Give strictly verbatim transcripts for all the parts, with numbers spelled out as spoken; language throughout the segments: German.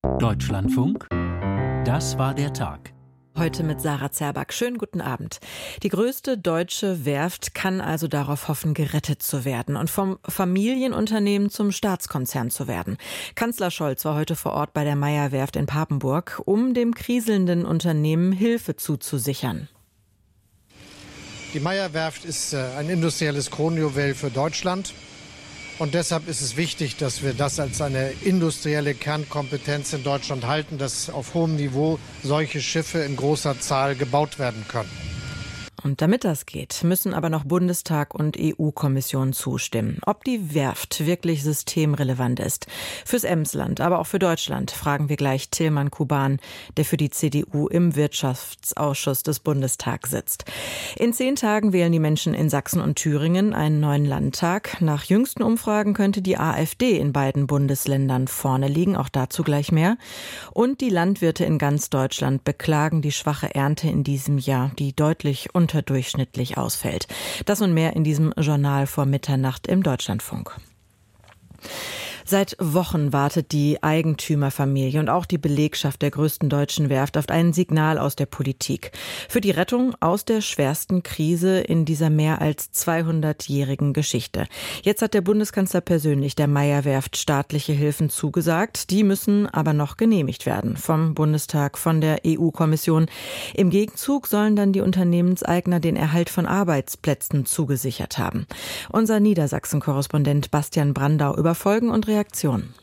Deutschlandfunk, das war der Tag. Heute mit Sarah Zerback. Schönen guten Abend. Die größte deutsche Werft kann also darauf hoffen, gerettet zu werden und vom Familienunternehmen zum Staatskonzern zu werden. Kanzler Scholz war heute vor Ort bei der Meyer-Werft in Papenburg, um dem kriselnden Unternehmen Hilfe zuzusichern. Die Meyer-Werft ist ein industrielles Kronjuwel für Deutschland. Und deshalb ist es wichtig, dass wir das als eine industrielle Kernkompetenz in Deutschland halten, dass auf hohem Niveau solche Schiffe in großer Zahl gebaut werden können. Und damit das geht, müssen aber noch Bundestag und E U-Kommission zustimmen. Ob die Werft wirklich systemrelevant ist. Fürs Emsland, aber auch für Deutschland, fragen wir gleich Tilman Kuban, der für die C D U im Wirtschaftsausschuss des Bundestags sitzt. In zehn Tagen wählen die Menschen in Sachsen und Thüringen einen neuen Landtag. Nach jüngsten Umfragen könnte die AfD in beiden Bundesländern vorne liegen, auch dazu gleich mehr. Und die Landwirte in ganz Deutschland beklagen die schwache Ernte in diesem Jahr, die deutlich unter unterdurchschnittlich ausfällt. Das und mehr in diesem Journal vor Mitternacht im Deutschlandfunk. Seit Wochen wartet die Eigentümerfamilie und auch die Belegschaft der größten deutschen Werft auf ein Signal aus der Politik für die Rettung aus der schwersten Krise in dieser mehr als zweihundertjährigen Geschichte. Jetzt hat der Bundeskanzler persönlich der Meyer-Werft staatliche Hilfen zugesagt. Die müssen aber noch genehmigt werden vom Bundestag, von der E U-Kommission. Im Gegenzug sollen dann die Unternehmenseigner den Erhalt von Arbeitsplätzen zugesichert haben. Unser Niedersachsen-Korrespondent Bastian Brandau über Folgen und Reaktionen.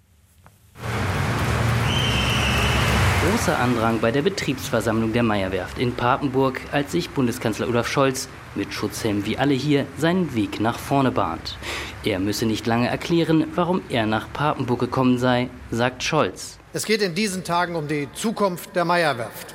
Großer Andrang bei der Betriebsversammlung der Meyer-Werft in Papenburg, als sich Bundeskanzler Olaf Scholz mit Schutzhelm wie alle hier seinen Weg nach vorne bahnt. Er müsse nicht lange erklären, warum er nach Papenburg gekommen sei, sagt Scholz. Es geht in diesen Tagen um die Zukunft der Meyer-Werft.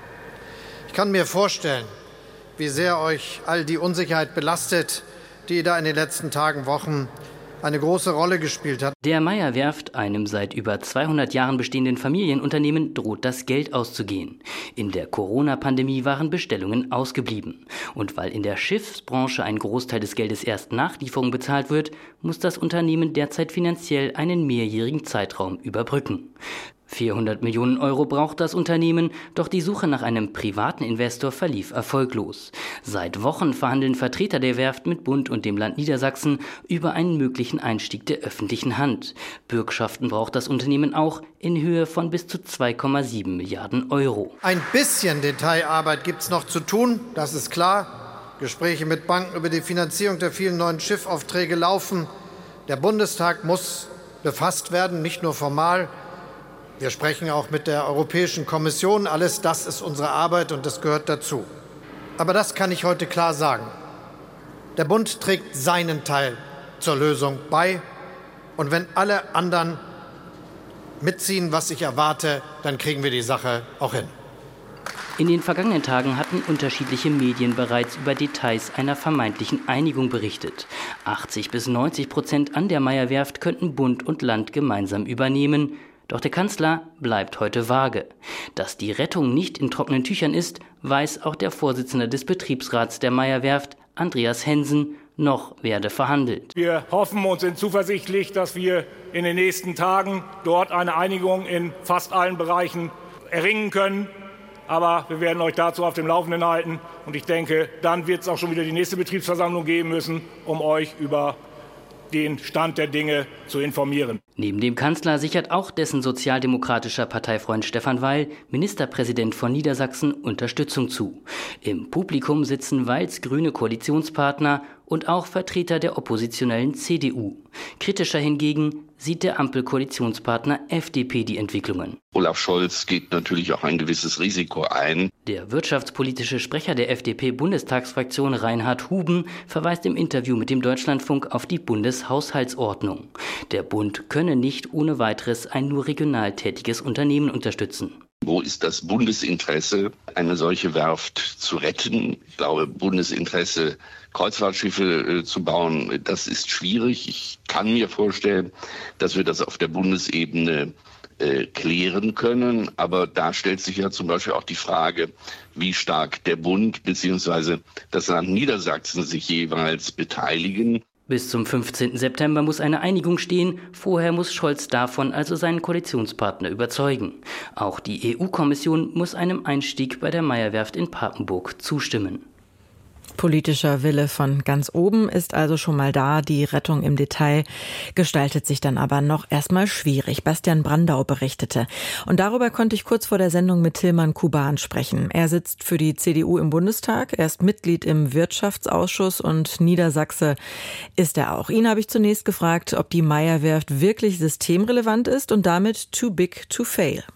Ich kann mir vorstellen, wie sehr euch all die Unsicherheit belastet, die da in den letzten Tagen, Wochen eine große Rolle gespielt hat. Der Meyer-Werft, einem seit über zweihundert Jahren bestehenden Familienunternehmen, droht das Geld auszugehen. In der Corona-Pandemie waren Bestellungen ausgeblieben. Und weil in der Schiffsbranche ein Großteil des Geldes erst nach Lieferung bezahlt wird, muss das Unternehmen derzeit finanziell einen mehrjährigen Zeitraum überbrücken. vierhundert Millionen Euro braucht das Unternehmen, doch die Suche nach einem privaten Investor verlief erfolglos. Seit Wochen verhandeln Vertreter der Werft mit Bund und dem Land Niedersachsen über einen möglichen Einstieg der öffentlichen Hand. Bürgschaften braucht das Unternehmen auch in Höhe von bis zu zwei Komma sieben Milliarden Euro. Ein bisschen Detailarbeit gibt es noch zu tun, das ist klar. Gespräche mit Banken über die Finanzierung der vielen neuen Schiffaufträge laufen. Der Bundestag muss befasst werden, nicht nur formal. Wir sprechen auch mit der Europäischen Kommission. Alles das ist unsere Arbeit und das gehört dazu. Aber das kann ich heute klar sagen. Der Bund trägt seinen Teil zur Lösung bei. Und wenn alle anderen mitziehen, was ich erwarte, dann kriegen wir die Sache auch hin. In den vergangenen Tagen hatten unterschiedliche Medien bereits über Details einer vermeintlichen Einigung berichtet. achtzig bis neunzig Prozent an der Meyer-Werft könnten Bund und Land gemeinsam übernehmen. Doch der Kanzler bleibt heute vage. Dass die Rettung nicht in trockenen Tüchern ist, weiß auch der Vorsitzende des Betriebsrats der Meyer-Werft, Andreas Hensen. Noch werde verhandelt. Wir hoffen und sind zuversichtlich, dass wir in den nächsten Tagen dort eine Einigung in fast allen Bereichen erringen können. Aber wir werden euch dazu auf dem Laufenden halten. Und ich denke, dann wird es auch schon wieder die nächste Betriebsversammlung geben müssen, um euch über den Stand der Dinge zu informieren. Neben dem Kanzler sichert auch dessen sozialdemokratischer Parteifreund Stefan Weil, Ministerpräsident von Niedersachsen, Unterstützung zu. Im Publikum sitzen Weils grüne Koalitionspartner und auch Vertreter der oppositionellen C D U. Kritischer hingegen sieht der Ampelkoalitionspartner F D P die Entwicklungen. Olaf Scholz geht natürlich auch ein gewisses Risiko ein. Der wirtschaftspolitische Sprecher der F D P-Bundestagsfraktion Reinhard Huben verweist im Interview mit dem Deutschlandfunk auf die Bundeshaushaltsordnung. Der Bund könne nicht ohne weiteres ein nur regional tätiges Unternehmen unterstützen. Wo ist das Bundesinteresse, eine solche Werft zu retten? Ich glaube, Bundesinteresse, Kreuzfahrtschiffe äh, zu bauen, das ist schwierig. Ich kann mir vorstellen, dass wir das auf der Bundesebene äh, klären können. Aber da stellt sich ja zum Beispiel auch die Frage, wie stark der Bund bzw. das Land Niedersachsen sich jeweils beteiligen. Bis zum fünfzehnten September muss eine Einigung stehen. Vorher muss Scholz davon also seinen Koalitionspartner überzeugen. Auch die E U-Kommission muss einem Einstieg bei der Meyer-Werft in Papenburg zustimmen. Politischer Wille von ganz oben ist also schon mal da. Die Rettung im Detail gestaltet sich dann aber noch erstmal schwierig. Bastian Brandau berichtete. Und darüber konnte ich kurz vor der Sendung mit Tilman Kuban sprechen. Er sitzt für die C D U im Bundestag. Er ist Mitglied im Wirtschaftsausschuss und Niedersachse ist er auch. Ihn habe ich zunächst gefragt, ob die Meyer-Werft wirklich systemrelevant ist und damit too big to fail.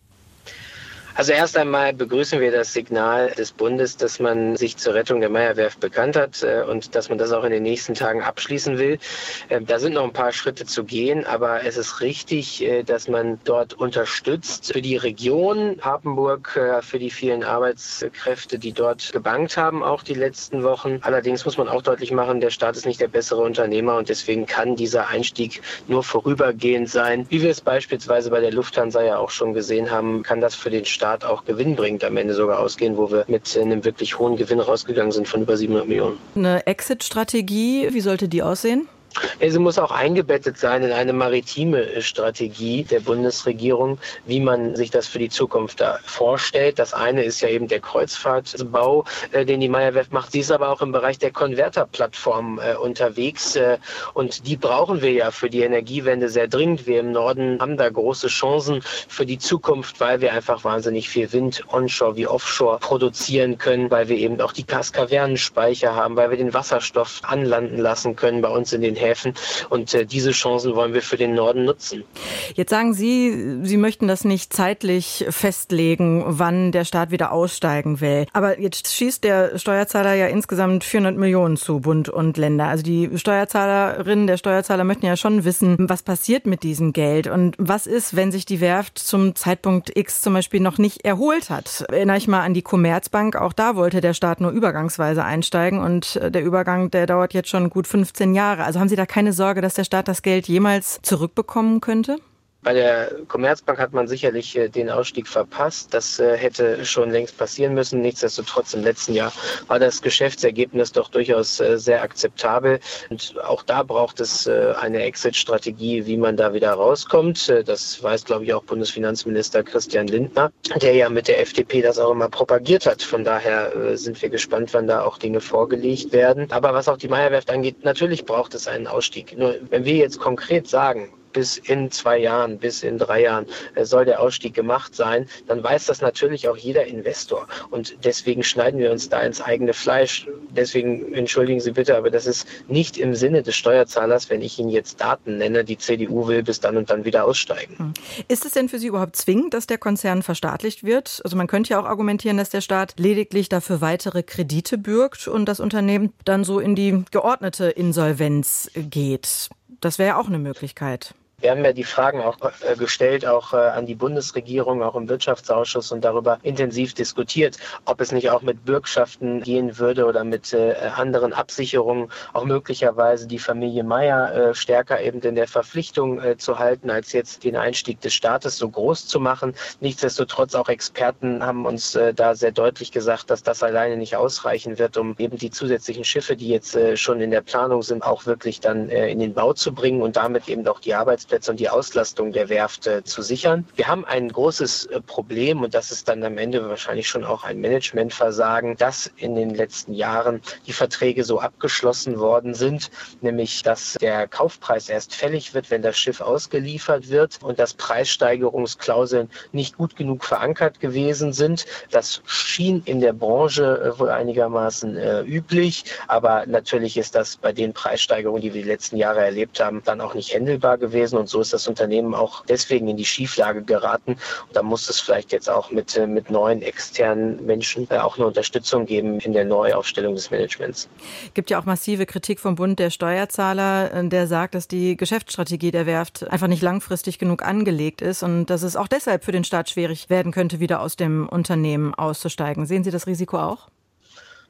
Also erst einmal begrüßen wir das Signal des Bundes, dass man sich zur Rettung der Meyer-Werft bekannt hat und dass man das auch in den nächsten Tagen abschließen will. Da sind noch ein paar Schritte zu gehen, aber es ist richtig, dass man dort unterstützt für die Region Papenburg, für die vielen Arbeitskräfte, die dort gebankt haben, auch die letzten Wochen. Allerdings muss man auch deutlich machen, der Staat ist nicht der bessere Unternehmer und deswegen kann dieser Einstieg nur vorübergehend sein. Wie wir es beispielsweise bei der Lufthansa ja auch schon gesehen haben, kann das für den Staat auch gewinnbringend am Ende sogar ausgehen, wo wir mit einem wirklich hohen Gewinn rausgegangen sind von über siebenhundert Millionen. Eine Exit-Strategie, wie sollte die aussehen? Sie muss auch eingebettet sein in eine maritime Strategie der Bundesregierung, wie man sich das für die Zukunft da vorstellt. Das eine ist ja eben der Kreuzfahrtbau, äh, den die Meyer-Werft macht. Sie ist aber auch im Bereich der Konverterplattform äh, unterwegs. Äh, und die brauchen wir ja für die Energiewende sehr dringend. Wir im Norden haben da große Chancen für die Zukunft, weil wir einfach wahnsinnig viel Wind onshore wie offshore produzieren können, weil wir eben auch die Gaskavernenspeicher haben, weil wir den Wasserstoff anlanden lassen können bei uns in den Häfen. Und äh, diese Chancen wollen wir für den Norden nutzen. Jetzt sagen Sie, Sie möchten das nicht zeitlich festlegen, wann der Staat wieder aussteigen will. Aber jetzt schießt der Steuerzahler ja insgesamt vierhundert Millionen zu Bund und Länder. Also die Steuerzahlerinnen, der Steuerzahler möchten ja schon wissen, was passiert mit diesem Geld und was ist, wenn sich die Werft zum Zeitpunkt X zum Beispiel noch nicht erholt hat. Erinnere ich mal an die Commerzbank. Auch da wollte der Staat nur übergangsweise einsteigen und der Übergang, der dauert jetzt schon gut fünfzehn Jahre. Also haben Sie da keine Sorge, dass der Staat das Geld jemals zurückbekommen könnte? Bei der Commerzbank hat man sicherlich äh, den Ausstieg verpasst. Das äh, hätte schon längst passieren müssen. Nichtsdestotrotz im letzten Jahr war das Geschäftsergebnis doch durchaus äh, sehr akzeptabel. Und auch da braucht es äh, eine Exit-Strategie, wie man da wieder rauskommt. Äh, das weiß, glaube ich, auch Bundesfinanzminister Christian Lindner, der ja mit der F D P das auch immer propagiert hat. Von daher äh, sind wir gespannt, wann da auch Dinge vorgelegt werden. Aber was auch die Meyer-Werft angeht, natürlich braucht es einen Ausstieg. Nur wenn wir jetzt konkret sagen, bis in zwei Jahren, bis in drei Jahren soll der Ausstieg gemacht sein, dann weiß das natürlich auch jeder Investor. Und deswegen schneiden wir uns da ins eigene Fleisch. Deswegen entschuldigen Sie bitte, aber das ist nicht im Sinne des Steuerzahlers, wenn ich Ihnen jetzt Daten nenne, die C D U will bis dann und dann wieder aussteigen. Ist es denn für Sie überhaupt zwingend, dass der Konzern verstaatlicht wird? Also man könnte ja auch argumentieren, dass der Staat lediglich dafür weitere Kredite bürgt und das Unternehmen dann so in die geordnete Insolvenz geht. Das wäre ja auch eine Möglichkeit. Wir haben ja die Fragen auch äh, gestellt, auch äh, an die Bundesregierung, auch im Wirtschaftsausschuss und darüber intensiv diskutiert, ob es nicht auch mit Bürgschaften gehen würde oder mit äh, anderen Absicherungen, auch möglicherweise die Familie Meyer äh, stärker eben in der Verpflichtung äh, zu halten, als jetzt den Einstieg des Staates so groß zu machen. Nichtsdestotrotz auch Experten haben uns äh, da sehr deutlich gesagt, dass das alleine nicht ausreichen wird, um eben die zusätzlichen Schiffe, die jetzt äh, schon in der Planung sind, auch wirklich dann äh, in den Bau zu bringen und damit eben auch die Arbeitsplätze und die Auslastung der Werft äh, zu sichern. Wir haben ein großes äh, Problem und das ist dann am Ende wahrscheinlich schon auch ein Managementversagen, dass in den letzten Jahren die Verträge so abgeschlossen worden sind, nämlich dass der Kaufpreis erst fällig wird, wenn das Schiff ausgeliefert wird und dass Preissteigerungsklauseln nicht gut genug verankert gewesen sind. Das schien in der Branche äh, wohl einigermaßen äh, üblich, aber natürlich ist das bei den Preissteigerungen, die wir die letzten Jahre erlebt haben, dann auch nicht händelbar gewesen. Und so ist das Unternehmen auch deswegen in die Schieflage geraten. Und da muss es vielleicht jetzt auch mit, mit neuen externen Menschen auch eine Unterstützung geben in der Neuaufstellung des Managements. Es gibt ja auch massive Kritik vom Bund der Steuerzahler, der sagt, dass die Geschäftsstrategie der Werft einfach nicht langfristig genug angelegt ist und dass es auch deshalb für den Staat schwierig werden könnte, wieder aus dem Unternehmen auszusteigen. Sehen Sie das Risiko auch?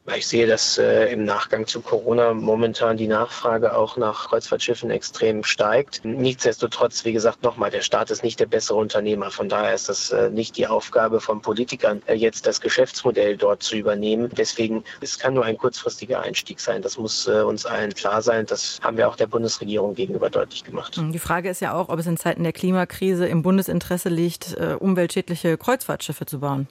Ich sehe, dass äh, im Nachgang zu Corona momentan die Nachfrage auch nach Kreuzfahrtschiffen extrem steigt. Nichtsdestotrotz, wie gesagt, nochmal, der Staat ist nicht der bessere Unternehmer. Von daher ist das äh, nicht die Aufgabe von Politikern, äh, jetzt das Geschäftsmodell dort zu übernehmen. Deswegen, es kann nur ein kurzfristiger Einstieg sein. Das muss äh, uns allen klar sein. Das haben wir auch der Bundesregierung gegenüber deutlich gemacht. Die Frage ist ja auch, ob es in Zeiten der Klimakrise im Bundesinteresse liegt, äh, umweltschädliche Kreuzfahrtschiffe zu bauen.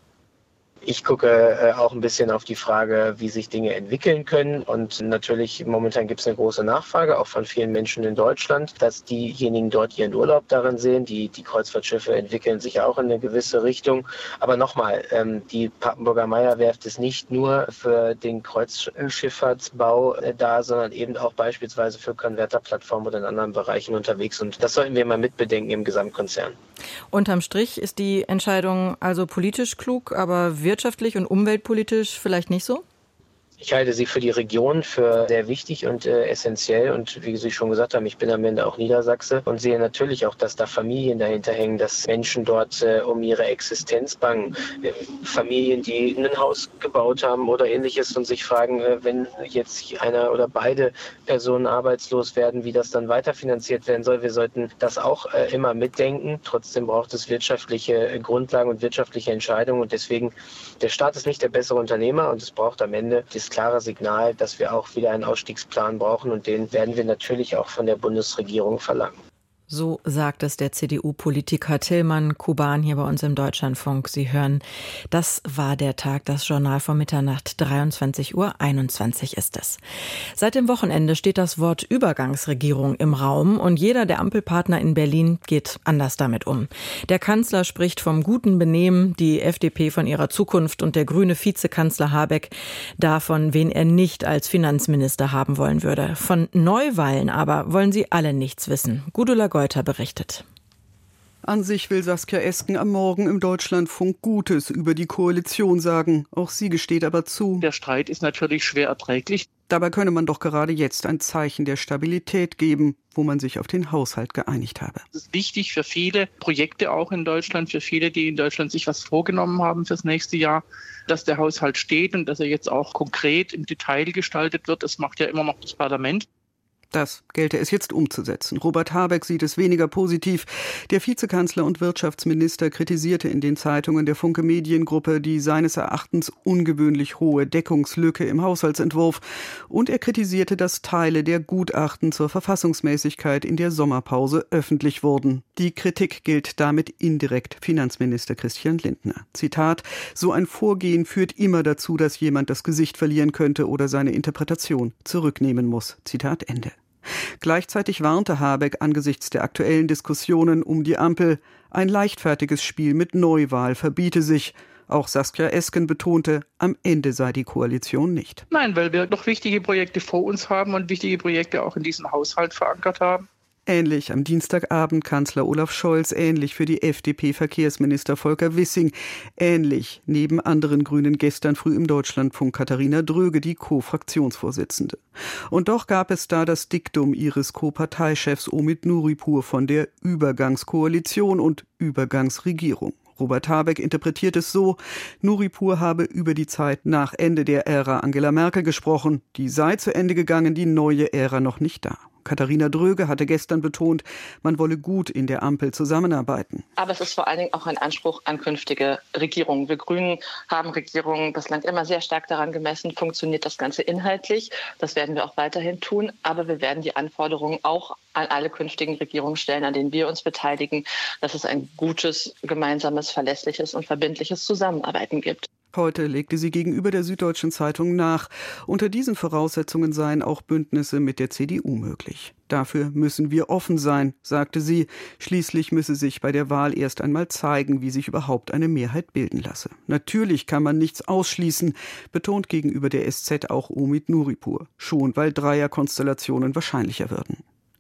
Ich gucke äh, auch ein bisschen auf die Frage, wie sich Dinge entwickeln können. Und natürlich, momentan gibt es eine große Nachfrage, auch von vielen Menschen in Deutschland, dass diejenigen dort ihren Urlaub darin sehen. Die, die Kreuzfahrtschiffe entwickeln sich auch in eine gewisse Richtung. Aber nochmal, ähm, die Papenburger Meyer-Werft ist nicht nur für den Kreuzschifffahrtsbau äh, da, sondern eben auch beispielsweise für Konverterplattformen oder in anderen Bereichen unterwegs. Und das sollten wir mal mitbedenken im Gesamtkonzern. Unterm Strich ist die Entscheidung also politisch klug, aber wirtschaftlich und umweltpolitisch vielleicht nicht so? Ich halte sie für die Region für sehr wichtig und äh, essentiell. Und wie Sie schon gesagt haben, ich bin am Ende auch Niedersachse und sehe natürlich auch, dass da Familien dahinter hängen, dass Menschen dort äh, um ihre Existenz bangen. Äh, Familien, die ein Haus gebaut haben oder Ähnliches und sich fragen, äh, wenn jetzt einer oder beide Personen arbeitslos werden, wie das dann weiterfinanziert werden soll. Wir sollten das auch äh, immer mitdenken. Trotzdem braucht es wirtschaftliche äh, Grundlagen und wirtschaftliche Entscheidungen. Und deswegen, der Staat ist nicht der bessere Unternehmer und es braucht am Ende das klare Signal, dass wir auch wieder einen Ausstiegsplan brauchen und den werden wir natürlich auch von der Bundesregierung verlangen. So sagt es der C D U-Politiker Tillmann Kuban hier bei uns im Deutschlandfunk. Sie hören, das war der Tag, das Journal vor Mitternacht, dreiundzwanzig Uhr einundzwanzig ist es. Seit dem Wochenende steht das Wort Übergangsregierung im Raum und jeder der Ampelpartner in Berlin geht anders damit um. Der Kanzler spricht vom guten Benehmen, die F D P von ihrer Zukunft und der grüne Vizekanzler Habeck davon, wen er nicht als Finanzminister haben wollen würde. Von Neuwahlen aber wollen sie alle nichts wissen. Gudula Geuter berichtet. An sich will Saskia Esken am Morgen im Deutschlandfunk Gutes über die Koalition sagen. Auch sie gesteht aber zu: Der Streit ist natürlich schwer erträglich. Dabei könne man doch gerade jetzt ein Zeichen der Stabilität geben, wo man sich auf den Haushalt geeinigt habe. Das ist wichtig für viele Projekte auch in Deutschland, für viele, die in Deutschland sich was vorgenommen haben fürs nächste Jahr, dass der Haushalt steht und dass er jetzt auch konkret im Detail gestaltet wird. Das macht ja immer noch das Parlament. Das gelte es jetzt umzusetzen. Robert Habeck sieht es weniger positiv. Der Vizekanzler und Wirtschaftsminister kritisierte in den Zeitungen der Funke Mediengruppe die seines Erachtens ungewöhnlich hohe Deckungslücke im Haushaltsentwurf. Und er kritisierte, dass Teile der Gutachten zur Verfassungsmäßigkeit in der Sommerpause öffentlich wurden. Die Kritik gilt damit indirekt Finanzminister Christian Lindner. Zitat: So ein Vorgehen führt immer dazu, dass jemand das Gesicht verlieren könnte oder seine Interpretation zurücknehmen muss. Zitat Ende. Gleichzeitig warnte Habeck angesichts der aktuellen Diskussionen um die Ampel, ein leichtfertiges Spiel mit Neuwahl verbiete sich. Auch Saskia Esken betonte, am Ende sei die Koalition nicht. Nein, weil wir noch wichtige Projekte vor uns haben und wichtige Projekte auch in diesem Haushalt verankert haben. Ähnlich am Dienstagabend Kanzler Olaf Scholz, ähnlich für die F D P-Verkehrsminister Volker Wissing, ähnlich neben anderen Grünen gestern früh im Deutschlandfunk Katharina Dröge, die Co-Fraktionsvorsitzende. Und doch gab es da das Diktum ihres Co-Parteichefs Omid Nuripur von der Übergangskoalition und Übergangsregierung. Robert Habeck interpretiert es so: Nuripur habe über die Zeit nach Ende der Ära Angela Merkel gesprochen. Die sei zu Ende gegangen, die neue Ära noch nicht da. Katharina Dröge hatte gestern betont, man wolle gut in der Ampel zusammenarbeiten. Aber es ist vor allen Dingen auch ein Anspruch an künftige Regierungen. Wir Grünen haben Regierungen bislang immer sehr stark daran gemessen, funktioniert das Ganze inhaltlich. Das werden wir auch weiterhin tun. Aber wir werden die Anforderungen auch an alle künftigen Regierungen stellen, an denen wir uns beteiligen, dass es ein gutes, gemeinsames, verlässliches und verbindliches Zusammenarbeiten gibt. Heute legte sie gegenüber der Süddeutschen Zeitung nach. Unter diesen Voraussetzungen seien auch Bündnisse mit der C D U möglich. Dafür müssen wir offen sein, sagte sie. Schließlich müsse sich bei der Wahl erst einmal zeigen, wie sich überhaupt eine Mehrheit bilden lasse. Natürlich kann man nichts ausschließen, betont gegenüber der S Z auch Omid Nuripur. Schon weil Dreierkonstellationen wahrscheinlicher würden.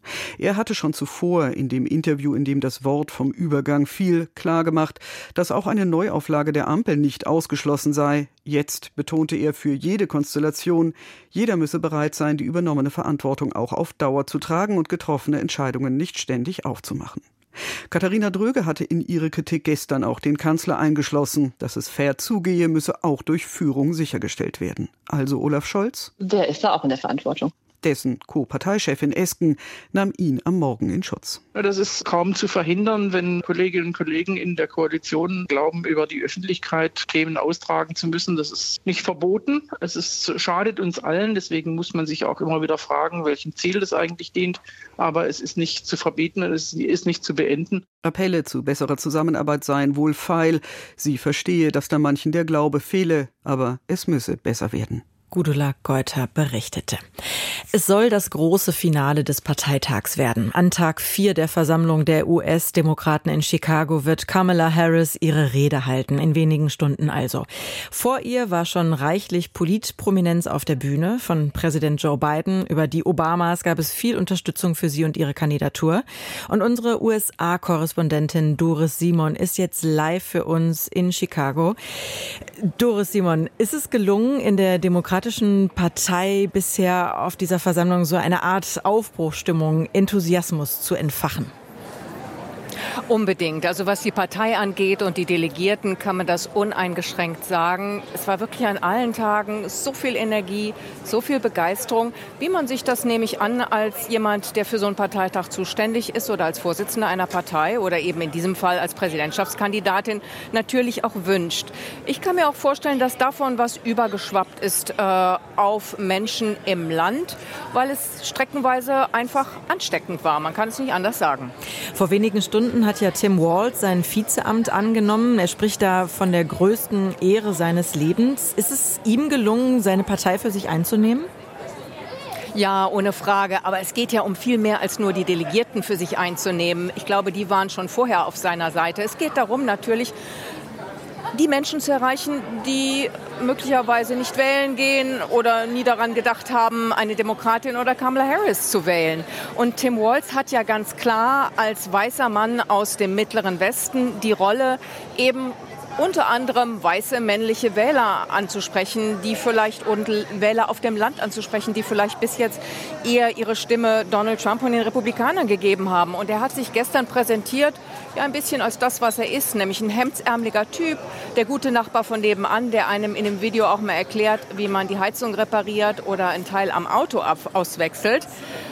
Er hatte schon zuvor in dem Interview, in dem das Wort vom Übergang fiel, klargemacht, dass auch eine Neuauflage der Ampel nicht ausgeschlossen sei. Jetzt betonte er für jede Konstellation, jeder müsse bereit sein, die übernommene Verantwortung auch auf Dauer zu tragen und getroffene Entscheidungen nicht ständig aufzumachen. Katharina Dröge hatte in ihre Kritik gestern auch den Kanzler eingeschlossen. Dass es fair zugehe, müsse auch durch Führung sichergestellt werden. Also Olaf Scholz? Der ist da auch in der Verantwortung. Dessen Co-Parteichefin Esken nahm ihn am Morgen in Schutz. Das ist kaum zu verhindern, wenn Kolleginnen und Kollegen in der Koalition glauben, über die Öffentlichkeit Themen austragen zu müssen. Das ist nicht verboten. Es ist, schadet uns allen. Deswegen muss man sich auch immer wieder fragen, welchem Ziel das eigentlich dient. Aber es ist nicht zu verbieten und es ist nicht zu beenden. Appelle zu besserer Zusammenarbeit seien wohl feil. Sie verstehe, dass da manchen der Glaube fehle, aber es müsse besser werden. Gudula Geuter berichtete. Es soll das große Finale des Parteitags werden. An Tag vier der Versammlung der U S-Demokraten in Chicago wird Kamala Harris ihre Rede halten, in wenigen Stunden also. Vor ihr war schon reichlich Politprominenz auf der Bühne. Von Präsident Joe Biden über die Obamas gab es viel Unterstützung für sie und ihre Kandidatur. Und unsere U S A-Korrespondentin Doris Simon ist jetzt live für uns in Chicago. Doris Simon, ist es gelungen, in der Demokratischen Partei bisher auf dieser Versammlung so eine Art Aufbruchsstimmung, Enthusiasmus zu entfachen? Unbedingt. Also was die Partei angeht und die Delegierten, kann man das uneingeschränkt sagen. Es war wirklich an allen Tagen so viel Energie, so viel Begeisterung, wie man sich das, nehme ich an, als jemand, der für so einen Parteitag zuständig ist oder als Vorsitzender einer Partei oder eben in diesem Fall als Präsidentschaftskandidatin natürlich auch wünscht. Ich kann mir auch vorstellen, dass davon was übergeschwappt ist äh, auf Menschen im Land, weil es streckenweise einfach ansteckend war. Man kann es nicht anders sagen. Vor wenigen Stunden hat ja Tim Walz sein Vizeamt angenommen. Er spricht da von der größten Ehre seines Lebens. Ist es ihm gelungen, seine Partei für sich einzunehmen? Ja, ohne Frage. Aber es geht ja um viel mehr als nur die Delegierten für sich einzunehmen. Ich glaube, die waren schon vorher auf seiner Seite. Es geht darum, natürlich die Menschen zu erreichen, die möglicherweise nicht wählen gehen oder nie daran gedacht haben, eine Demokratin oder Kamala Harris zu wählen. Und Tim Walz hat ja ganz klar als weißer Mann aus dem Mittleren Westen die Rolle, eben unter anderem weiße männliche Wähler anzusprechen, die vielleicht und Wähler auf dem Land anzusprechen, die vielleicht bis jetzt eher ihre Stimme Donald Trump und den Republikanern gegeben haben. Und er hat sich gestern präsentiert, ja ein bisschen als das, was er ist, nämlich ein hemdsärmeliger Typ, der gute Nachbar von nebenan, der einem in dem Video auch mal erklärt, wie man die Heizung repariert oder einen Teil am Auto auswechselt.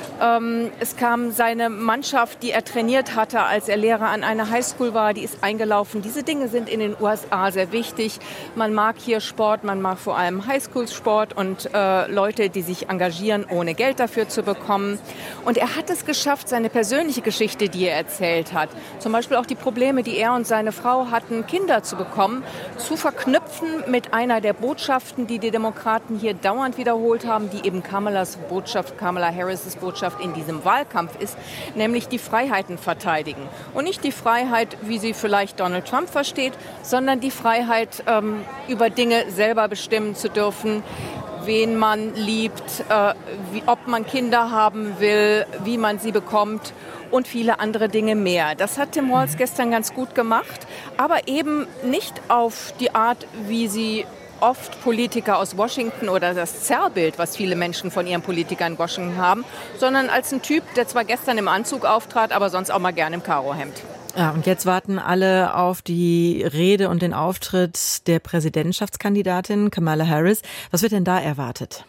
Es kam seine Mannschaft, die er trainiert hatte, als er Lehrer an einer Highschool war, die ist eingelaufen. Diese Dinge sind in den U S A sehr wichtig. Man mag hier Sport, man mag vor allem Highschool-Sport und äh, Leute, die sich engagieren, ohne Geld dafür zu bekommen. Und er hat es geschafft, seine persönliche Geschichte, die er erzählt hat, zum Beispiel auch die Probleme, die er und seine Frau hatten, Kinder zu bekommen, zu verknüpfen mit einer der Botschaften, die die Demokraten hier dauernd wiederholt haben, die eben Kamalas Botschaft, Kamala Harris' Botschaft in diesem Wahlkampf ist, nämlich die Freiheiten verteidigen. Und nicht die Freiheit, wie sie vielleicht Donald Trump versteht, sondern die Freiheit, ähm, über Dinge selber bestimmen zu dürfen, wen man liebt, äh, wie, ob man Kinder haben will, wie man sie bekommt und viele andere Dinge mehr. Das hat Tim Walz gestern ganz gut gemacht, aber eben nicht auf die Art, wie sie oft Politiker aus Washington oder das Zerrbild, was viele Menschen von ihren Politikern in Washington haben, sondern als ein Typ, der zwar gestern im Anzug auftrat, aber sonst auch mal gerne im Karohemd. Ja, und jetzt warten alle auf die Rede und den Auftritt der Präsidentschaftskandidatin Kamala Harris. Was wird denn da erwartet?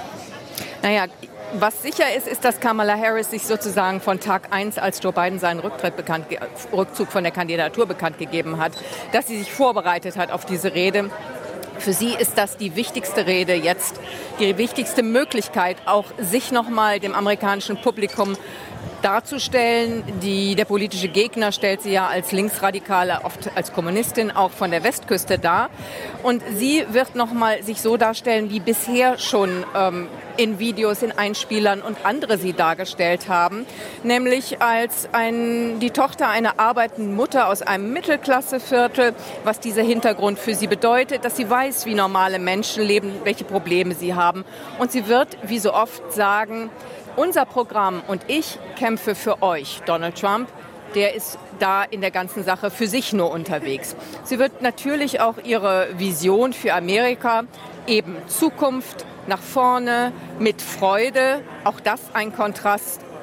Naja, was sicher ist, ist, dass Kamala Harris sich sozusagen von Tag eins, als Joe Biden seinen Rücktritt bekannt, Rückzug von der Kandidatur bekannt gegeben hat, dass sie sich vorbereitet hat auf diese Rede. Für sie ist das die wichtigste Rede jetzt, die wichtigste Möglichkeit, auch sich nochmal dem amerikanischen Publikum darzustellen. Die, der politische Gegner stellt sie ja als Linksradikale, oft als Kommunistin, auch von der Westküste dar. Und sie wird nochmal sich so darstellen, wie bisher schon ähm, in Videos, in Einspielern und andere sie dargestellt haben. Nämlich als ein, die Tochter einer arbeitenden Mutter aus einem Mittelklasseviertel, was dieser Hintergrund für sie bedeutet, dass sie weiß, wie normale Menschen leben, welche Probleme sie haben. Und sie wird, wie so oft, sagen, unser Programm und ich kämpfe für euch, Donald Trump. Der ist da in der ganzen Sache für sich nur unterwegs. Sie wird natürlich auch ihre Vision für Amerika, eben Zukunft nach vorne, mit Freude, auch das ein Kontrast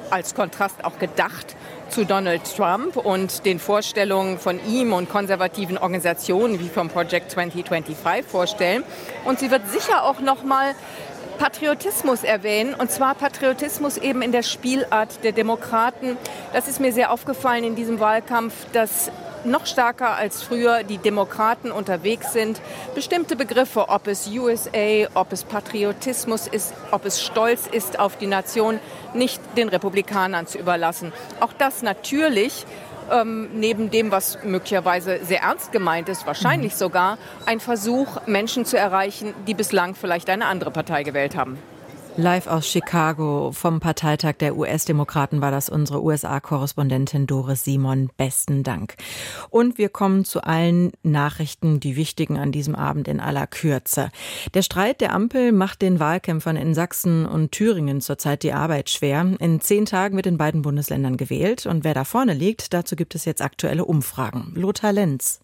als Kontrast auch gedacht zu Donald Trump und den Vorstellungen von ihm und konservativen Organisationen wie vom Project zwanzig fünfundzwanzig vorstellen. Und sie wird sicher auch noch mal Patriotismus erwähnen, und zwar Patriotismus eben in der Spielart der Demokraten. Das ist mir sehr aufgefallen in diesem Wahlkampf, dass noch stärker als früher die Demokraten unterwegs sind. Bestimmte Begriffe, ob es U S A, ob es Patriotismus ist, ob es Stolz ist auf die Nation, nicht den Republikanern zu überlassen. Auch das natürlich ähm, neben dem, was möglicherweise sehr ernst gemeint ist, wahrscheinlich sogar ein Versuch, Menschen zu erreichen, die bislang vielleicht eine andere Partei gewählt haben. Live aus Chicago vom Parteitag der U S-Demokraten war das unsere U S A-Korrespondentin Doris Simon. Besten Dank. Und wir kommen zu allen Nachrichten, die wichtigen an diesem Abend in aller Kürze. Der Streit der Ampel macht den Wahlkämpfern in Sachsen und Thüringen zurzeit die Arbeit schwer. In zehn Tagen wird in beiden Bundesländern gewählt. Und wer da vorne liegt, dazu gibt es jetzt aktuelle Umfragen. Lothar Lenz.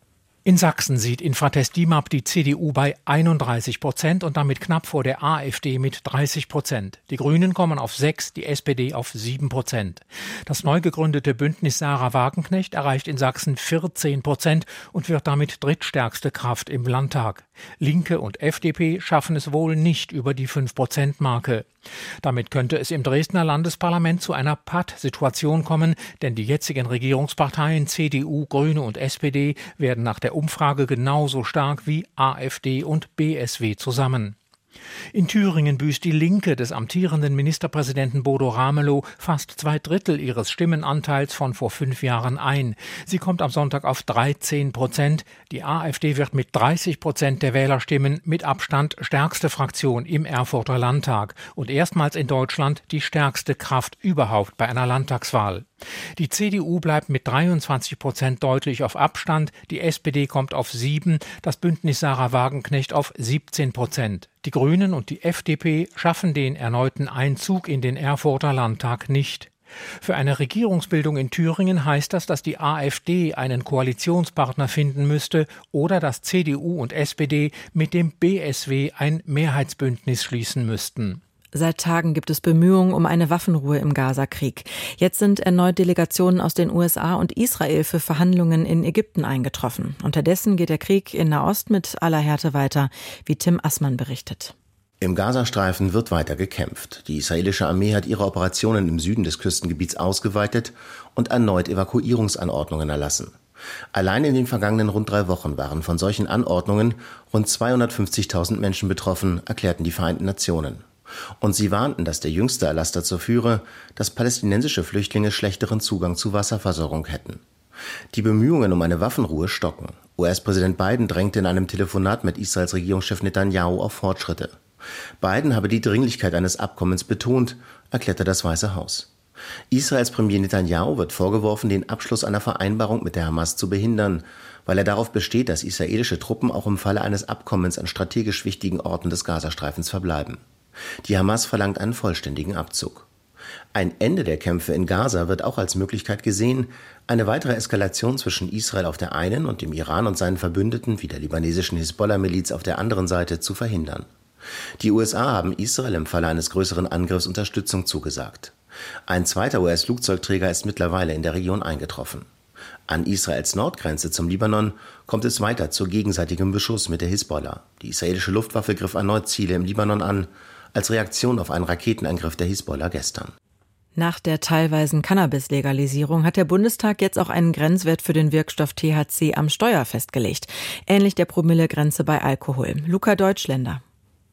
In Sachsen sieht Infratest D I M A P die C D U bei einunddreißig Prozent und damit knapp vor der AfD mit dreißig Prozent. Die Grünen kommen auf sechs, die S P D auf sieben Prozent. Das neu gegründete Bündnis Sarah Wagenknecht erreicht in Sachsen vierzehn Prozent und wird damit drittstärkste Kraft im Landtag. Linke und F D P schaffen es wohl nicht über die fünf Prozent Marke. Damit könnte es im Dresdner Landesparlament zu einer Pattsituation kommen, denn die jetzigen Regierungsparteien C D U, Grüne und S P D werden nach der Umfrage genauso stark wie AfD und B S W zusammen. In Thüringen büßt die Linke des amtierenden Ministerpräsidenten Bodo Ramelow fast zwei Drittel ihres Stimmenanteils von vor fünf Jahren ein. Sie kommt am Sonntag auf dreizehn Prozent. Die AfD wird mit dreißig Prozent der Wählerstimmen mit Abstand stärkste Fraktion im Erfurter Landtag und erstmals in Deutschland die stärkste Kraft überhaupt bei einer Landtagswahl. Die C D U bleibt mit dreiundzwanzig Prozent deutlich auf Abstand, die S P D kommt auf sieben, das Bündnis Sarah Wagenknecht auf siebzehn Prozent. Die Grünen und die F D P schaffen den erneuten Einzug in den Erfurter Landtag nicht. Für eine Regierungsbildung in Thüringen heißt das, dass die AfD einen Koalitionspartner finden müsste oder dass C D U und S P D mit dem B S W ein Mehrheitsbündnis schließen müssten. Seit Tagen gibt es Bemühungen um eine Waffenruhe im Gazakrieg. Jetzt sind erneut Delegationen aus den U S A und Israel für Verhandlungen in Ägypten eingetroffen. Unterdessen geht der Krieg in Nahost mit aller Härte weiter, wie Tim Assmann berichtet. Im Gazastreifen wird weiter gekämpft. Die israelische Armee hat ihre Operationen im Süden des Küstengebiets ausgeweitet und erneut Evakuierungsanordnungen erlassen. Allein in den vergangenen rund drei Wochen waren von solchen Anordnungen rund zweihundertfünfzigtausend Menschen betroffen, erklärten die Vereinten Nationen. Und sie warnten, dass der jüngste Erlass dazu führe, dass palästinensische Flüchtlinge schlechteren Zugang zu Wasserversorgung hätten. Die Bemühungen um eine Waffenruhe stocken. U S-Präsident Biden drängte in einem Telefonat mit Israels Regierungschef Netanyahu auf Fortschritte. Biden habe die Dringlichkeit eines Abkommens betont, erklärte das Weiße Haus. Israels Premier Netanyahu wird vorgeworfen, den Abschluss einer Vereinbarung mit der Hamas zu behindern, weil er darauf besteht, dass israelische Truppen auch im Falle eines Abkommens an strategisch wichtigen Orten des Gazastreifens verbleiben. Die Hamas verlangt einen vollständigen Abzug. Ein Ende der Kämpfe in Gaza wird auch als Möglichkeit gesehen, eine weitere Eskalation zwischen Israel auf der einen und dem Iran und seinen Verbündeten wie der libanesischen Hisbollah-Miliz auf der anderen Seite zu verhindern. Die U S A haben Israel im Falle eines größeren Angriffs Unterstützung zugesagt. Ein zweiter U S-Flugzeugträger ist mittlerweile in der Region eingetroffen. An Israels Nordgrenze zum Libanon kommt es weiter zu gegenseitigem Beschuss mit der Hisbollah. Die israelische Luftwaffe griff erneut Ziele im Libanon an, als Reaktion auf einen Raketenangriff der Hisbollah gestern. Nach der teilweisen Cannabis-Legalisierung hat der Bundestag jetzt auch einen Grenzwert für den Wirkstoff T H C am Steuer festgelegt. Ähnlich der Promillegrenze bei Alkohol. Luca Deutschländer.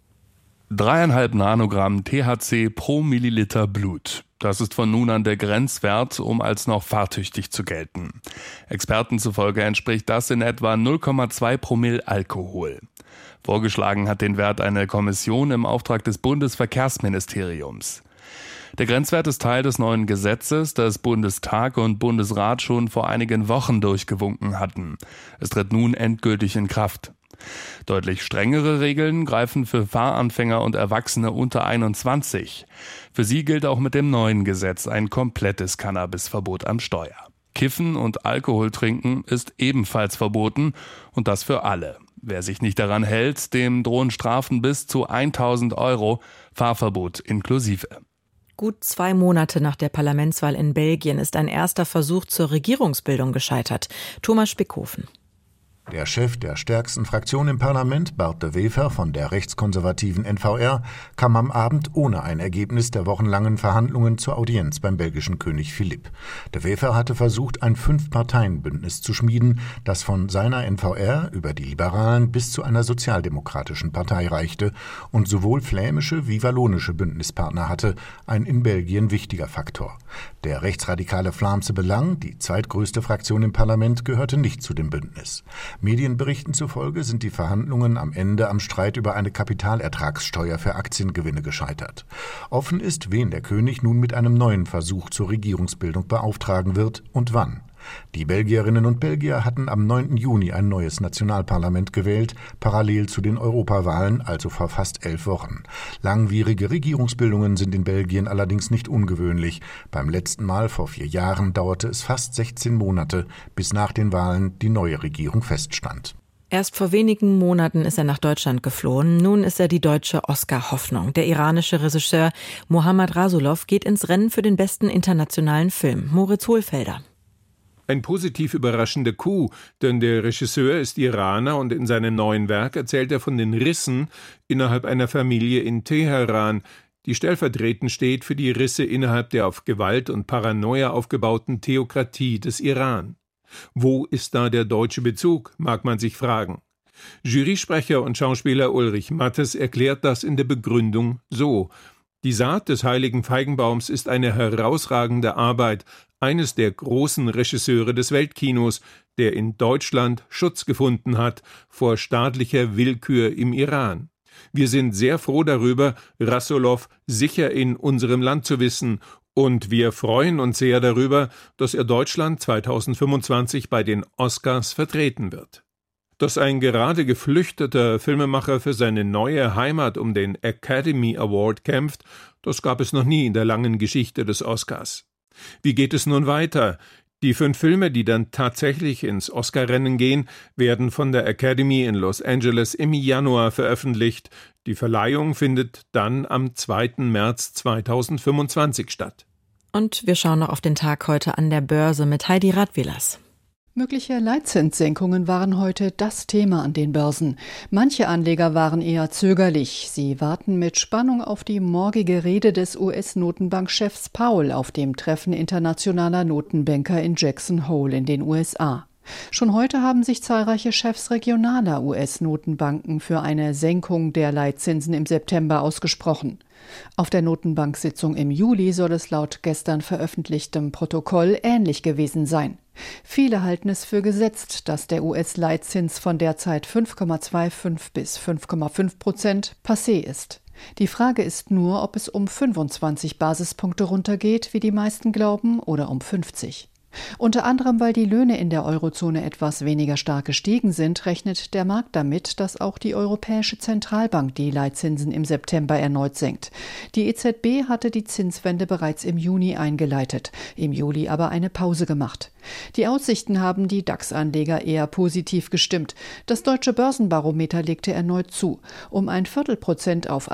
Dreieinhalb Nanogramm T H C pro Milliliter Blut. Das ist von nun an der Grenzwert, um als noch fahrtüchtig zu gelten. Experten zufolge entspricht das in etwa null Komma zwei Promille Alkohol. Vorgeschlagen hat den Wert eine Kommission im Auftrag des Bundesverkehrsministeriums. Der Grenzwert ist Teil des neuen Gesetzes, das Bundestag und Bundesrat schon vor einigen Wochen durchgewunken hatten. Es tritt nun endgültig in Kraft. Deutlich strengere Regeln greifen für Fahranfänger und Erwachsene unter einundzwanzig. Für sie gilt auch mit dem neuen Gesetz ein komplettes Cannabisverbot am Steuer. Kiffen und Alkohol trinken ist ebenfalls verboten und das für alle. Wer sich nicht daran hält, dem drohen Strafen bis zu tausend Euro, Fahrverbot inklusive. Gut zwei Monate nach der Parlamentswahl in Belgien ist ein erster Versuch zur Regierungsbildung gescheitert. Thomas Spickhofen. Der Chef der stärksten Fraktion im Parlament, Bart de Wever von der rechtskonservativen N V R, kam am Abend ohne ein Ergebnis der wochenlangen Verhandlungen zur Audienz beim belgischen König Philipp. De Wever hatte versucht, ein Fünf-Parteien-Bündnis zu schmieden, das von seiner N V R über die Liberalen bis zu einer sozialdemokratischen Partei reichte und sowohl flämische wie wallonische Bündnispartner hatte, ein in Belgien wichtiger Faktor. Der rechtsradikale Vlaamse Belang, die zweitgrößte Fraktion im Parlament, gehörte nicht zu dem Bündnis. Medienberichten zufolge sind die Verhandlungen am Ende am Streit über eine Kapitalertragssteuer für Aktiengewinne gescheitert. Offen ist, wen der König nun mit einem neuen Versuch zur Regierungsbildung beauftragen wird und wann. Die Belgierinnen und Belgier hatten am neunten Juni ein neues Nationalparlament gewählt, parallel zu den Europawahlen, also vor fast elf Wochen. Langwierige Regierungsbildungen sind in Belgien allerdings nicht ungewöhnlich. Beim letzten Mal vor vier Jahren dauerte es fast sechzehn Monate, bis nach den Wahlen die neue Regierung feststand. Erst vor wenigen Monaten ist er nach Deutschland geflohen. Nun ist er die deutsche Oscar-Hoffnung. Der iranische Regisseur Mohammad Rasulov geht ins Rennen für den besten internationalen Film. Moritz Hohlfelder. Ein positiv überraschender Coup, denn der Regisseur ist Iraner und in seinem neuen Werk erzählt er von den Rissen innerhalb einer Familie in Teheran, die stellvertretend steht für die Risse innerhalb der auf Gewalt und Paranoia aufgebauten Theokratie des Iran. Wo ist da der deutsche Bezug, mag man sich fragen. Jurysprecher und Schauspieler Ulrich Mattes erklärt das in der Begründung so: Die Saat des heiligen Feigenbaums ist eine herausragende Arbeit eines der großen Regisseure des Weltkinos, der in Deutschland Schutz gefunden hat vor staatlicher Willkür im Iran. Wir sind sehr froh darüber, Rasulov sicher in unserem Land zu wissen, und wir freuen uns sehr darüber, dass er Deutschland zweitausendfünfundzwanzig bei den Oscars vertreten wird. Dass ein gerade geflüchteter Filmemacher für seine neue Heimat um den Academy Award kämpft, das gab es noch nie in der langen Geschichte des Oscars. Wie geht es nun weiter? Die fünf Filme, die dann tatsächlich ins Oscar-Rennen gehen, werden von der Academy in Los Angeles im Januar veröffentlicht. Die Verleihung findet dann am zweiten März zweitausendfünfundzwanzig statt. Und wir schauen noch auf den Tag heute an der Börse mit Heidi Radwilas. Mögliche Leitzinssenkungen waren heute das Thema an den Börsen. Manche Anleger waren eher zögerlich. Sie warten mit Spannung auf die morgige Rede des U S-Notenbankchefs Powell auf dem Treffen internationaler Notenbanker in Jackson Hole in den U S A. Schon heute haben sich zahlreiche Chefs regionaler U S-Notenbanken für eine Senkung der Leitzinsen im September ausgesprochen. Auf der Notenbanksitzung im Juli soll es laut gestern veröffentlichtem Protokoll ähnlich gewesen sein. Viele halten es für gesetzt, dass der U S-Leitzins von derzeit fünf Komma fünfundzwanzig bis fünf Komma fünf Prozent passé ist. Die Frage ist nur, ob es um fünfundzwanzig Basispunkte runtergeht, wie die meisten glauben, oder um fünfzig. Unter anderem, weil die Löhne in der Eurozone etwas weniger stark gestiegen sind, rechnet der Markt damit, dass auch die Europäische Zentralbank die Leitzinsen im September erneut senkt. Die E Z B hatte die Zinswende bereits im Juni eingeleitet, im Juli aber eine Pause gemacht. Die Aussichten haben die DAX-Anleger eher positiv gestimmt. Das deutsche Börsenbarometer legte erneut zu, um ein Viertelprozent auf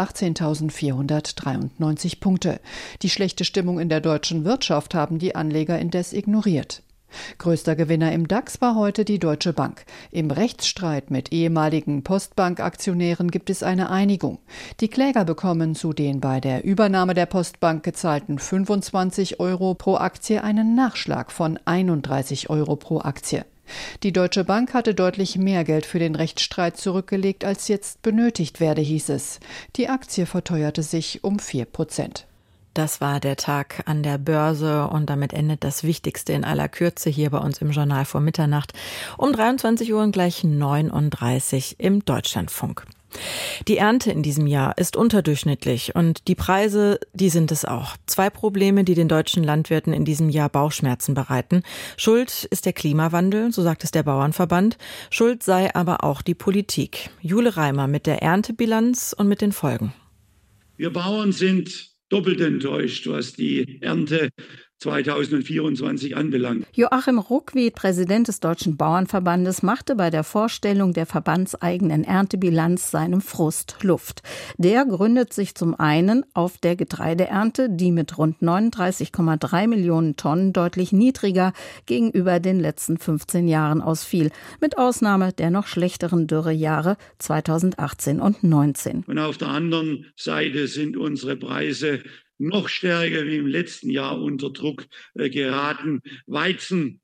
achtzehntausendvierhundertdreiundneunzig Punkte. Die schlechte Stimmung in der deutschen Wirtschaft haben die Anleger indes ignoriert. Größter Gewinner im DAX war heute die Deutsche Bank. Im Rechtsstreit mit ehemaligen Postbank-Aktionären gibt es eine Einigung. Die Kläger bekommen zu den bei der Übernahme der Postbank gezahlten fünfundzwanzig Euro pro Aktie einen Nachschlag von einunddreißig Euro pro Aktie. Die Deutsche Bank hatte deutlich mehr Geld für den Rechtsstreit zurückgelegt, als jetzt benötigt werde, hieß es. Die Aktie verteuerte sich um vier Prozent. Das war der Tag an der Börse und damit endet das Wichtigste in aller Kürze hier bei uns im Journal vor Mitternacht. Um dreiundzwanzig Uhr und gleich neununddreißig im Deutschlandfunk. Die Ernte in diesem Jahr ist unterdurchschnittlich und die Preise, die sind es auch. Zwei Probleme, die den deutschen Landwirten in diesem Jahr Bauchschmerzen bereiten. Schuld ist der Klimawandel, so sagt es der Bauernverband. Schuld sei aber auch die Politik. Jule Reimer mit der Erntebilanz und mit den Folgen. Wir Bauern sind doppelt enttäuscht, was die Ernte zweitausendvierundzwanzig anbelangt. Joachim Ruckwied, Präsident des Deutschen Bauernverbandes, machte bei der Vorstellung der verbandseigenen Erntebilanz seinem Frust Luft. Der gründet sich zum einen auf der Getreideernte, die mit rund neununddreißig Komma drei Millionen Tonnen deutlich niedriger gegenüber den letzten fünfzehn Jahren ausfiel, mit Ausnahme der noch schlechteren Dürrejahre zweitausendachtzehn und neunzehn. Und auf der anderen Seite sind unsere Preise noch stärker wie im letzten Jahr unter Druck äh, geraten. Weizen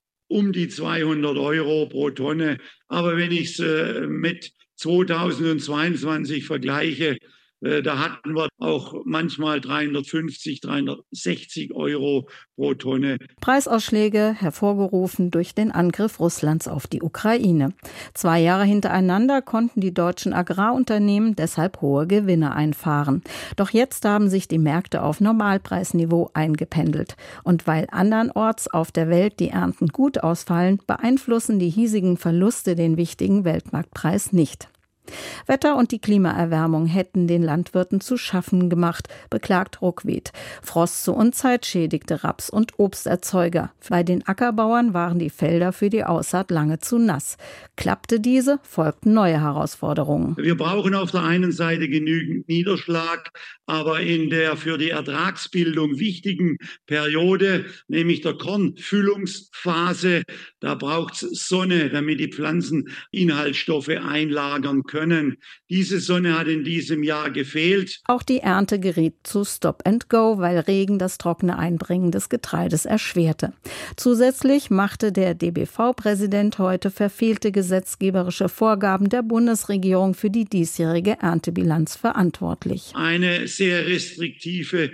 um die zweihundert Euro pro Tonne. Aber wenn ich es äh, mit zweitausendzweiundzwanzig vergleiche, äh, da hatten wir auch manchmal dreihundertfünfzig, dreihundertsechzig Euro pro Tonne. Preisausschläge hervorgerufen durch den Angriff Russlands auf die Ukraine. Zwei Jahre hintereinander konnten die deutschen Agrarunternehmen deshalb hohe Gewinne einfahren. Doch jetzt haben sich die Märkte auf Normalpreisniveau eingependelt. Und weil andernorts auf der Welt die Ernten gut ausfallen, beeinflussen die hiesigen Verluste den wichtigen Weltmarktpreis nicht. Wetter und die Klimaerwärmung hätten den Landwirten zu schaffen gemacht, beklagt Ruckwied. Frost zur Unzeit schädigte Raps- und Obsterzeuger. Bei den Ackerbauern waren die Felder für die Aussaat lange zu nass. Klappte diese, folgten neue Herausforderungen. Wir brauchen auf der einen Seite genügend Niederschlag, aber in der für die Ertragsbildung wichtigen Periode, nämlich der Kornfüllungsphase, da braucht es Sonne, damit die Pflanzen Inhaltsstoffe einlagern können. Können. Diese Sonne hat in diesem Jahr gefehlt. Auch die Ernte geriet zu Stop and Go, weil Regen das trockene Einbringen des Getreides erschwerte. Zusätzlich machte der D B V-Präsident heute verfehlte gesetzgeberische Vorgaben der Bundesregierung für die diesjährige Erntebilanz verantwortlich. Eine sehr restriktive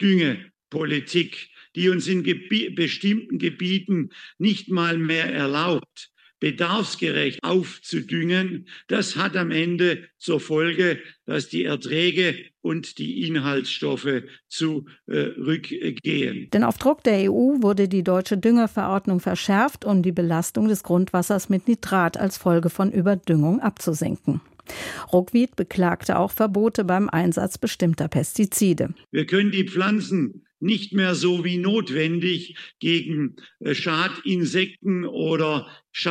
Düngepolitik, die uns in Gebi- bestimmten Gebieten nicht mal mehr erlaubt, bedarfsgerecht aufzudüngen, das hat am Ende zur Folge, dass die Erträge und die Inhaltsstoffe zurückgehen. Denn auf Druck der E U wurde die deutsche Düngeverordnung verschärft, um die Belastung des Grundwassers mit Nitrat als Folge von Überdüngung abzusenken. Ruckwied beklagte auch Verbote beim Einsatz bestimmter Pestizide. Wir können die Pflanzen nicht mehr so wie notwendig gegen Schadinsekten oder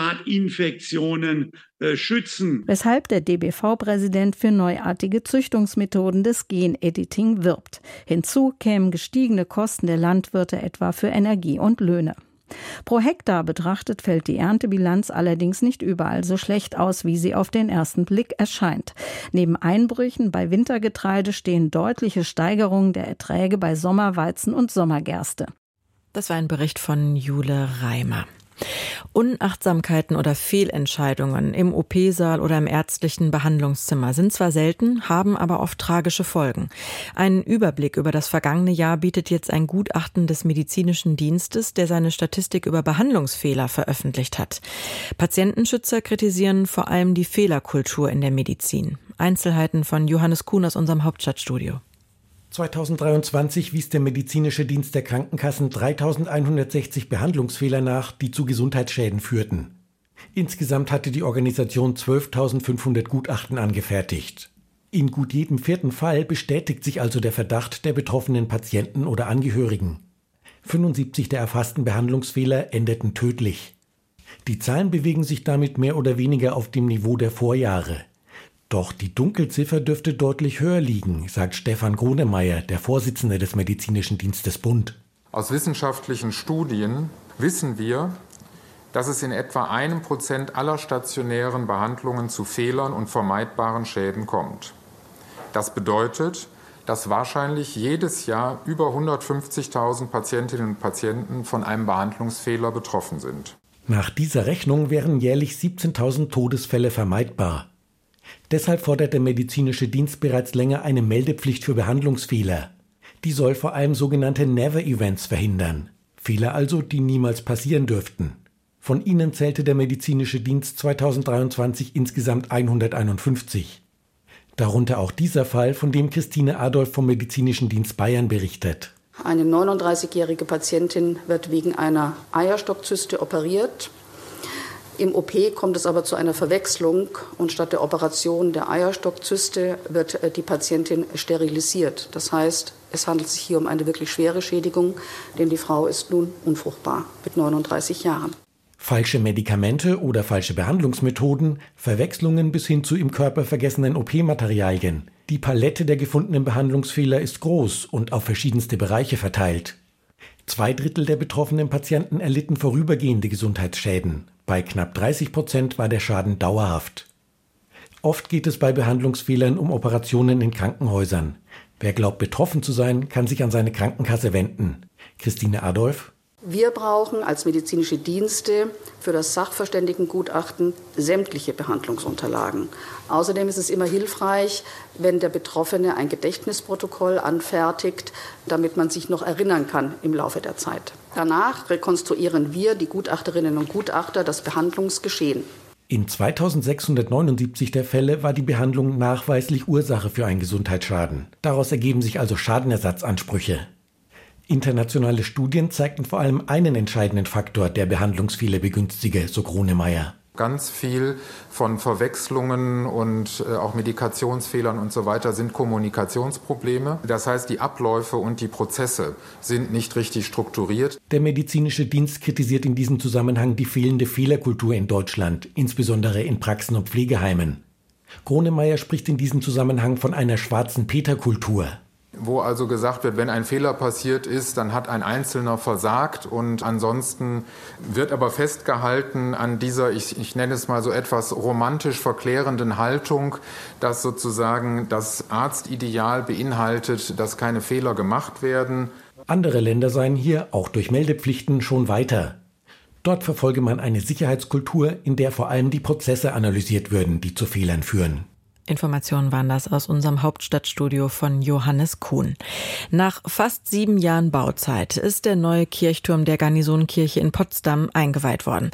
Schadinfektionen äh, schützen. Weshalb der D B V-Präsident für neuartige Züchtungsmethoden des Genediting wirbt. Hinzu kämen gestiegene Kosten der Landwirte etwa für Energie und Löhne. Pro Hektar betrachtet fällt die Erntebilanz allerdings nicht überall so schlecht aus, wie sie auf den ersten Blick erscheint. Neben Einbrüchen bei Wintergetreide stehen deutliche Steigerungen der Erträge bei Sommerweizen und Sommergerste. Das war ein Bericht von Jule Reimer. Unachtsamkeiten oder Fehlentscheidungen im O P-Saal oder im ärztlichen Behandlungszimmer sind zwar selten, haben aber oft tragische Folgen. Einen Überblick über das vergangene Jahr bietet jetzt ein Gutachten des Medizinischen Dienstes, der seine Statistik über Behandlungsfehler veröffentlicht hat. Patientenschützer kritisieren vor allem die Fehlerkultur in der Medizin. Einzelheiten von Johannes Kuhn aus unserem Hauptstadtstudio. zweitausenddreiundzwanzig wies der medizinische Dienst der Krankenkassen dreitausendeinhundertsechzig Behandlungsfehler nach, die zu Gesundheitsschäden führten. Insgesamt hatte die Organisation zwölftausendfünfhundert Gutachten angefertigt. In gut jedem vierten Fall bestätigt sich also der Verdacht der betroffenen Patienten oder Angehörigen. fünfundsiebzig der erfassten Behandlungsfehler endeten tödlich. Die Zahlen bewegen sich damit mehr oder weniger auf dem Niveau der Vorjahre. Doch die Dunkelziffer dürfte deutlich höher liegen, sagt Stefan Gronemeyer, der Vorsitzende des Medizinischen Dienstes Bund. Aus wissenschaftlichen Studien wissen wir, dass es in etwa einem Prozent aller stationären Behandlungen zu Fehlern und vermeidbaren Schäden kommt. Das bedeutet, dass wahrscheinlich jedes Jahr über hundertfünfzigtausend Patientinnen und Patienten von einem Behandlungsfehler betroffen sind. Nach dieser Rechnung wären jährlich siebzehntausend Todesfälle vermeidbar. Deshalb fordert der medizinische Dienst bereits länger eine Meldepflicht für Behandlungsfehler. Die soll vor allem sogenannte Never-Events verhindern. Fehler also, die niemals passieren dürften. Von ihnen zählte der medizinische Dienst zweitausenddreiundzwanzig insgesamt hunderteinundfünfzig. Darunter auch dieser Fall, von dem Christine Adolf vom Medizinischen Dienst Bayern berichtet. Eine neununddreißigjährige Patientin wird wegen einer Eierstockzyste operiert. Im O P kommt es aber zu einer Verwechslung und statt der Operation der Eierstockzyste wird die Patientin sterilisiert. Das heißt, Es handelt sich hier um eine wirklich schwere Schädigung, denn die Frau ist nun unfruchtbar mit neununddreißig Jahren. Falsche Medikamente oder falsche Behandlungsmethoden, Verwechslungen bis hin zu im Körper vergessenen O P-Materialien. Die Palette der gefundenen Behandlungsfehler ist groß und auf verschiedenste Bereiche verteilt. Zwei Drittel der betroffenen Patienten erlitten vorübergehende Gesundheitsschäden. Bei knapp dreißig Prozent war der Schaden dauerhaft. Oft geht es bei Behandlungsfehlern um Operationen in Krankenhäusern. Wer glaubt, betroffen zu sein, kann sich an seine Krankenkasse wenden. Christine Adolf. Wir brauchen als medizinische Dienste für das Sachverständigengutachten sämtliche Behandlungsunterlagen. Außerdem ist es immer hilfreich, wenn der Betroffene ein Gedächtnisprotokoll anfertigt, damit man sich noch erinnern kann im Laufe der Zeit. Danach rekonstruieren wir, die Gutachterinnen und Gutachter, das Behandlungsgeschehen. In zweitausendsechshundertneunundsiebzig der Fälle war die Behandlung nachweislich Ursache für einen Gesundheitsschaden. Daraus ergeben sich also Schadenersatzansprüche. Internationale Studien zeigten vor allem einen entscheidenden Faktor, der Behandlungsfehler begünstige, so Grunemeyer. Ganz viel von Verwechslungen und äh, auch Medikationsfehlern und so weiter sind Kommunikationsprobleme. Das heißt, die Abläufe und die Prozesse sind nicht richtig strukturiert. Der medizinische Dienst kritisiert in diesem Zusammenhang die fehlende Fehlerkultur in Deutschland, insbesondere in Praxen und Pflegeheimen. Grunemeyer spricht in diesem Zusammenhang von einer schwarzen Peter-Kultur. Wo also gesagt wird, wenn ein Fehler passiert ist, dann hat ein Einzelner versagt und ansonsten wird aber festgehalten an dieser, ich, ich nenne es mal so etwas romantisch verklärenden Haltung, dass sozusagen das Arztideal beinhaltet, dass keine Fehler gemacht werden. Andere Länder seien hier, auch durch Meldepflichten, schon weiter. Dort verfolge man eine Sicherheitskultur, in der vor allem die Prozesse analysiert würden, die zu Fehlern führen. Informationen waren das aus unserem Hauptstadtstudio von Johannes Kuhn. Nach fast sieben Jahren Bauzeit ist der neue Kirchturm der Garnisonkirche in Potsdam eingeweiht worden.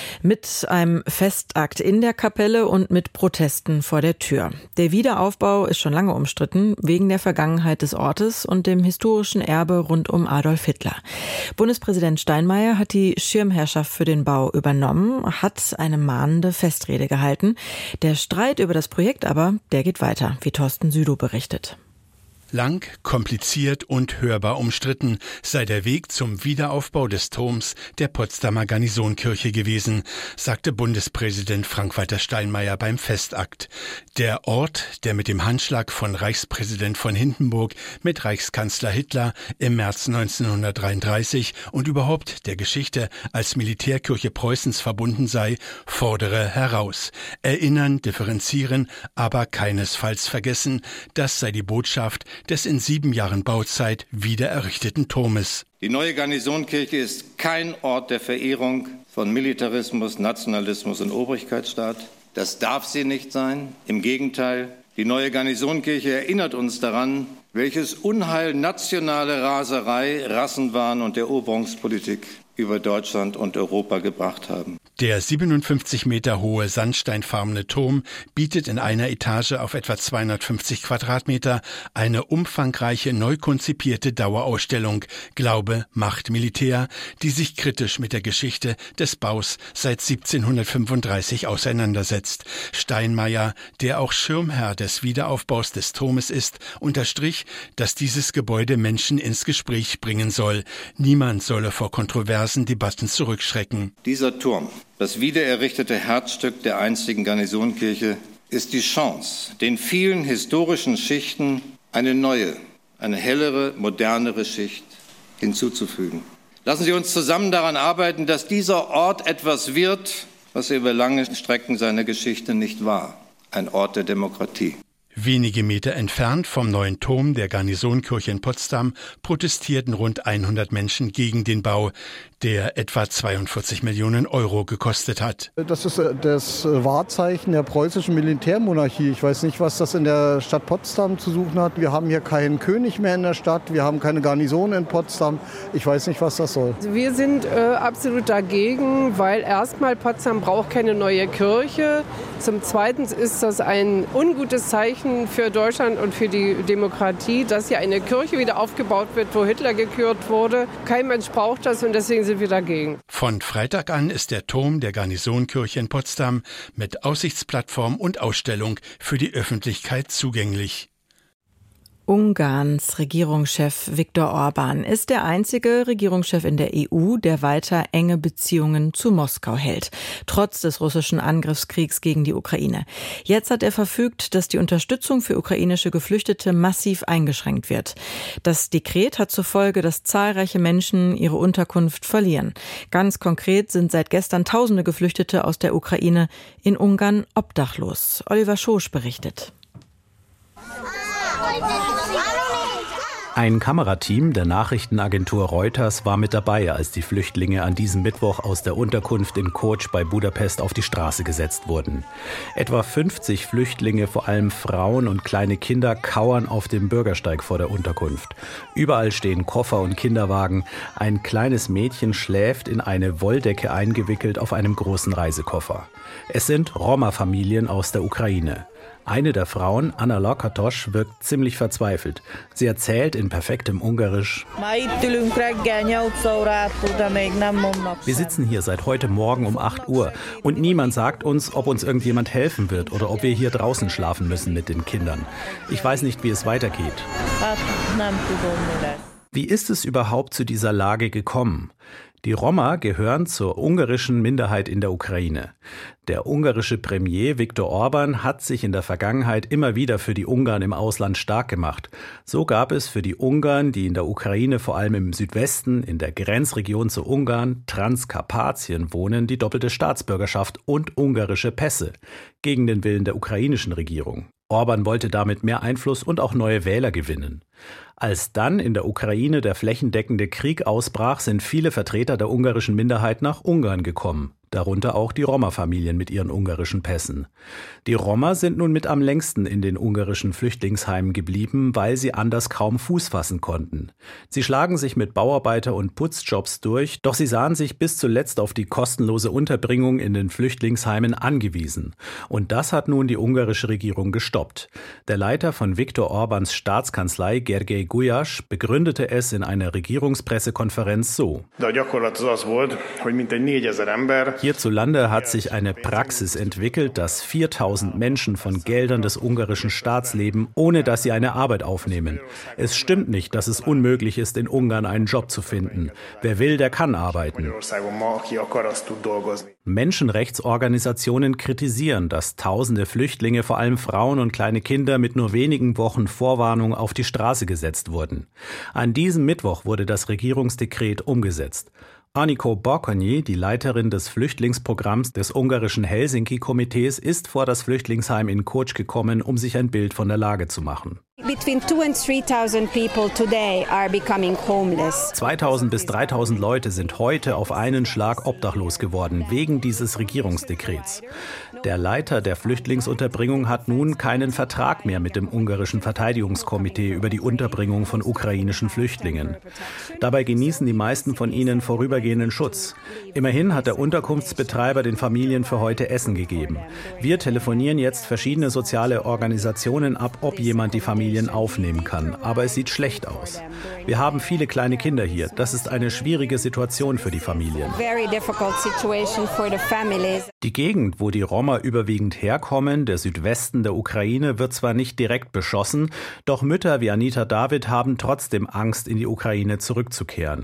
Mit einem Festakt in der Kapelle und mit Protesten vor der Tür. Der Wiederaufbau ist schon lange umstritten, wegen der Vergangenheit des Ortes und dem historischen Erbe rund um Adolf Hitler. Bundespräsident Steinmeier hat die Schirmherrschaft für den Bau übernommen, hat eine mahnende Festrede gehalten. Der Streit über das Projekt aber der geht weiter, wie Thorsten Südow berichtet. Lang, kompliziert und hörbar umstritten sei der Weg zum Wiederaufbau des Turms der Potsdamer Garnisonkirche gewesen, sagte Bundespräsident Frank-Walter Steinmeier beim Festakt. Der Ort, der mit dem Handschlag von Reichspräsident von Hindenburg mit Reichskanzler Hitler im März neunzehnhundertdreiunddreißig und überhaupt der Geschichte als Militärkirche Preußens verbunden sei, fordere heraus. Erinnern, differenzieren, aber keinesfalls vergessen, das sei die Botschaft des in sieben Jahren Bauzeit wieder errichteten Turmes. Die neue Garnisonkirche ist kein Ort der Verehrung von Militarismus, Nationalismus und Obrigkeitsstaat. Das darf sie nicht sein. Im Gegenteil, die neue Garnisonkirche erinnert uns daran, welches Unheil nationale Raserei, Rassenwahn und Eroberungspolitik über Deutschland und Europa gebracht haben. Der siebenundfünfzig Meter hohe sandsteinfarbene Turm bietet in einer Etage auf etwa zweihundertfünfzig Quadratmeter eine umfangreiche, neu konzipierte Dauerausstellung Glaube, Macht, Militär, die sich kritisch mit der Geschichte des Baus seit siebzehnhundertfünfunddreißig auseinandersetzt. Steinmeier, der auch Schirmherr des Wiederaufbaus des Turmes ist, unterstrich, dass dieses Gebäude Menschen ins Gespräch bringen soll. Niemand solle vor kontroversen Debatten zurückschrecken. Dieser Turm, das wiedererrichtete Herzstück der einstigen Garnisonkirche, ist die Chance, den vielen historischen Schichten eine neue, eine hellere, modernere Schicht hinzuzufügen. Lassen Sie uns zusammen daran arbeiten, dass dieser Ort etwas wird, was er über lange Strecken seiner Geschichte nicht war. Ein Ort der Demokratie. Wenige Meter entfernt vom neuen Turm der Garnisonkirche in Potsdam protestierten rund hundert Menschen gegen den Bau, der etwa zweiundvierzig Millionen Euro gekostet hat. Das ist das Wahrzeichen der preußischen Militärmonarchie. Ich weiß nicht, was das in der Stadt Potsdam zu suchen hat. Wir haben hier keinen König mehr in der Stadt, wir haben keine Garnison in Potsdam. Ich weiß nicht, was das soll. Wir sind äh, absolut dagegen, weil erstmal Potsdam braucht keine neue Kirche. Zum Zweiten ist das ein ungutes Zeichen für Deutschland und für die Demokratie, dass hier eine Kirche wieder aufgebaut wird, wo Hitler gekürt wurde. Kein Mensch braucht das und deswegen sind wir dagegen. Von Freitag an ist der Turm der Garnisonkirche in Potsdam mit Aussichtsplattform und Ausstellung für die Öffentlichkeit zugänglich. Ungarns Regierungschef Viktor Orban ist der einzige Regierungschef in der E U, der weiter enge Beziehungen zu Moskau hält, trotz des russischen Angriffskriegs gegen die Ukraine. Jetzt hat er verfügt, dass die Unterstützung für ukrainische Geflüchtete massiv eingeschränkt wird. Das Dekret hat zur Folge, dass zahlreiche Menschen ihre Unterkunft verlieren. Ganz konkret sind seit gestern tausende Geflüchtete aus der Ukraine in Ungarn obdachlos. Oliver Schosch berichtet. Ein Kamerateam der Nachrichtenagentur Reuters war mit dabei, als die Flüchtlinge an diesem Mittwoch aus der Unterkunft in Kócs bei Budapest auf die Straße gesetzt wurden. Etwa fünfzig Flüchtlinge, vor allem Frauen und kleine Kinder, kauern auf dem Bürgersteig vor der Unterkunft. Überall stehen Koffer und Kinderwagen. Ein kleines Mädchen schläft in eine Wolldecke eingewickelt auf einem großen Reisekoffer. Es sind Roma-Familien aus der Ukraine. Eine der Frauen, Anna Lakatos, wirkt ziemlich verzweifelt. Sie erzählt in perfektem Ungarisch: Wir sitzen hier seit heute Morgen um acht Uhr und niemand sagt uns, ob uns irgendjemand helfen wird oder ob wir hier draußen schlafen müssen mit den Kindern. Ich weiß nicht, wie es weitergeht. Wie ist es überhaupt zu dieser Lage gekommen? Die Roma gehören zur ungarischen Minderheit in der Ukraine. Der ungarische Premier Viktor Orban hat sich in der Vergangenheit immer wieder für die Ungarn im Ausland stark gemacht. So gab es für die Ungarn, die in der Ukraine vor allem im Südwesten, in der Grenzregion zu Ungarn, Transkarpatien wohnen, die doppelte Staatsbürgerschaft und ungarische Pässe, gegen den Willen der ukrainischen Regierung. Orban wollte damit mehr Einfluss und auch neue Wähler gewinnen. Als dann in der Ukraine der flächendeckende Krieg ausbrach, sind viele Vertreter der ungarischen Minderheit nach Ungarn gekommen. Darunter auch die Roma-Familien mit ihren ungarischen Pässen. Die Roma sind nun mit am längsten in den ungarischen Flüchtlingsheimen geblieben, weil sie anders kaum Fuß fassen konnten. Sie schlagen sich mit Bauarbeiter- und Putzjobs durch, doch sie sahen sich bis zuletzt auf die kostenlose Unterbringung in den Flüchtlingsheimen angewiesen. Und das hat nun die ungarische Regierung gestoppt. Der Leiter von Viktor Orbans Staatskanzlei, Gergely Gulyás, begründete es in einer Regierungspressekonferenz so: Hierzulande hat sich eine Praxis entwickelt, dass viertausend Menschen von Geldern des ungarischen Staats leben, ohne dass sie eine Arbeit aufnehmen. Es stimmt nicht, dass es unmöglich ist, in Ungarn einen Job zu finden. Wer will, der kann arbeiten. Menschenrechtsorganisationen kritisieren, dass tausende Flüchtlinge, vor allem Frauen und kleine Kinder, mit nur wenigen Wochen Vorwarnung auf die Straße gesetzt wurden. An diesem Mittwoch wurde das Regierungsdekret umgesetzt. Anikó Bokonyi, die Leiterin des Flüchtlingsprogramms des ungarischen Helsinki-Komitees, ist vor das Flüchtlingsheim in Kócs gekommen, um sich ein Bild von der Lage zu machen. zweitausend bis dreitausend Leute sind heute auf einen Schlag obdachlos geworden, wegen dieses Regierungsdekrets. Der Leiter der Flüchtlingsunterbringung hat nun keinen Vertrag mehr mit dem ungarischen Verteidigungskomitee über die Unterbringung von ukrainischen Flüchtlingen. Dabei genießen die meisten von ihnen vorübergehenden Schutz. Immerhin hat der Unterkunftsbetreiber den Familien für heute Essen gegeben. Wir telefonieren jetzt verschiedene soziale Organisationen ab, ob jemand die Familien aufnehmen kann. Aber es sieht schlecht aus. Wir haben viele kleine Kinder hier. Das ist eine schwierige Situation für die Familien. Die Gegend, wo die Roma überwiegend herkommen, der Südwesten der Ukraine, wird zwar nicht direkt beschossen, doch Mütter wie Anita David haben trotzdem Angst, in die Ukraine zurückzukehren.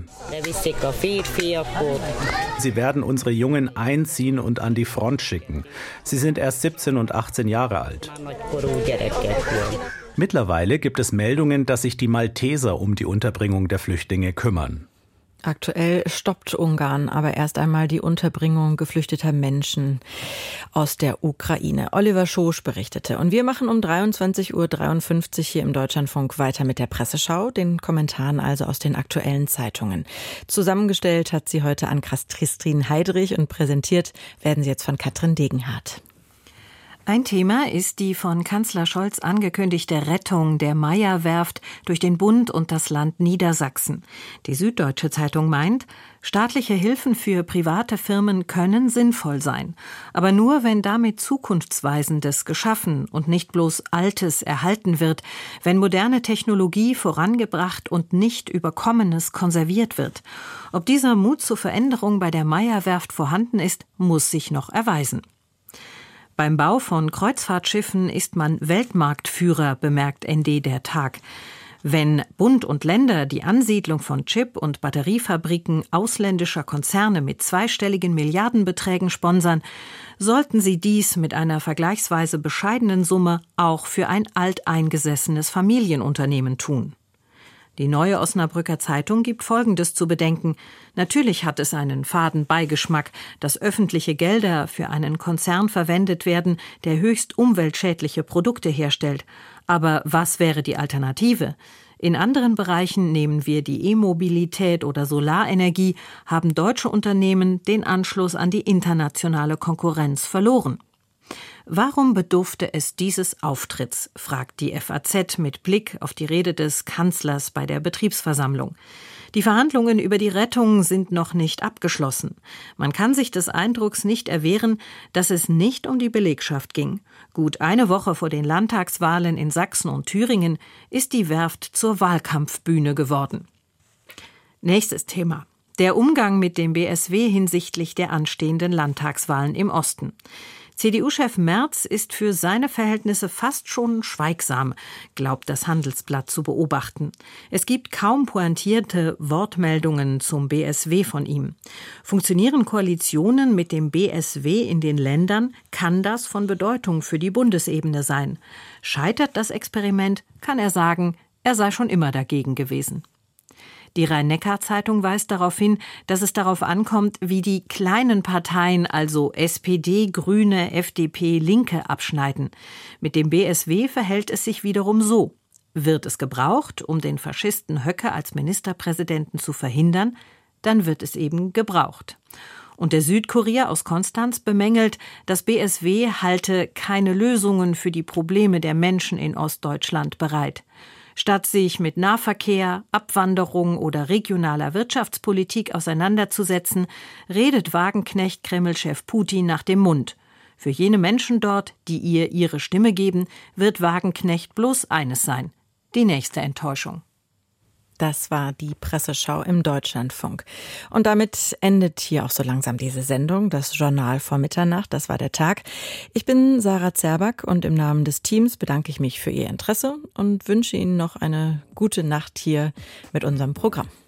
Sie werden unsere Jungen einziehen und an die Front schicken. Sie sind erst siebzehn und achtzehn Jahre alt. Mittlerweile gibt es Meldungen, dass sich die Malteser um die Unterbringung der Flüchtlinge kümmern. Aktuell stoppt Ungarn aber erst einmal die Unterbringung geflüchteter Menschen aus der Ukraine. Oliver Schosch berichtete. Und wir machen um dreiundzwanzig Uhr dreiundfünfzig hier im Deutschlandfunk weiter mit der Presseschau, den Kommentaren also aus den aktuellen Zeitungen. Zusammengestellt hat sie heute Ann-Christine Heidrich und präsentiert werden sie jetzt von Katrin Degenhardt. Ein Thema ist die von Kanzler Scholz angekündigte Rettung der Meyer-Werft durch den Bund und das Land Niedersachsen. Die Süddeutsche Zeitung meint, staatliche Hilfen für private Firmen können sinnvoll sein, aber nur, wenn damit Zukunftsweisendes geschaffen und nicht bloß Altes erhalten wird, wenn moderne Technologie vorangebracht und nicht Überkommenes konserviert wird. Ob dieser Mut zur Veränderung bei der Meyer-Werft vorhanden ist, muss sich noch erweisen. Beim Bau von Kreuzfahrtschiffen ist man Weltmarktführer, bemerkt N D der Tag. Wenn Bund und Länder die Ansiedlung von Chip- und Batteriefabriken ausländischer Konzerne mit zweistelligen Milliardenbeträgen sponsern, sollten sie dies mit einer vergleichsweise bescheidenen Summe auch für ein alteingesessenes Familienunternehmen tun. Die Neue Osnabrücker Zeitung gibt Folgendes zu bedenken. Natürlich hat es einen faden Beigeschmack, dass öffentliche Gelder für einen Konzern verwendet werden, der höchst umweltschädliche Produkte herstellt. Aber was wäre die Alternative? In anderen Bereichen, nehmen wir die E-Mobilität oder Solarenergie, haben deutsche Unternehmen den Anschluss an die internationale Konkurrenz verloren. Warum bedurfte es dieses Auftritts, fragt die F A Z mit Blick auf die Rede des Kanzlers bei der Betriebsversammlung. Die Verhandlungen über die Rettung sind noch nicht abgeschlossen. Man kann sich des Eindrucks nicht erwehren, dass es nicht um die Belegschaft ging. Gut eine Woche vor den Landtagswahlen in Sachsen und Thüringen ist die Werft zur Wahlkampfbühne geworden. Nächstes Thema. Der Umgang mit dem B S W hinsichtlich der anstehenden Landtagswahlen im Osten. C D U-Chef Merz ist für seine Verhältnisse fast schon schweigsam, glaubt das Handelsblatt zu beobachten. Es gibt kaum pointierte Wortmeldungen zum B S W von ihm. Funktionieren Koalitionen mit dem B S W in den Ländern, kann das von Bedeutung für die Bundesebene sein. Scheitert das Experiment, kann er sagen, er sei schon immer dagegen gewesen. Die Rhein-Neckar-Zeitung weist darauf hin, dass es darauf ankommt, wie die kleinen Parteien, also S P D, Grüne, F D P, Linke, abschneiden. Mit dem B S W verhält es sich wiederum so. Wird es gebraucht, um den Faschisten Höcke als Ministerpräsidenten zu verhindern, dann wird es eben gebraucht. Und der Südkurier aus Konstanz bemängelt, das B S W halte keine Lösungen für die Probleme der Menschen in Ostdeutschland bereit. Statt sich mit Nahverkehr, Abwanderung oder regionaler Wirtschaftspolitik auseinanderzusetzen, redet Wagenknecht-Kreml-Chef Putin nach dem Mund. Für jene Menschen dort, die ihr ihre Stimme geben, wird Wagenknecht bloß eines sein: die nächste Enttäuschung. Das war die Presseschau im Deutschlandfunk. Und damit endet hier auch so langsam diese Sendung, das Journal vor Mitternacht. Das war der Tag. Ich bin Sarah Zerback und im Namen des Teams bedanke ich mich für Ihr Interesse und wünsche Ihnen noch eine gute Nacht hier mit unserem Programm.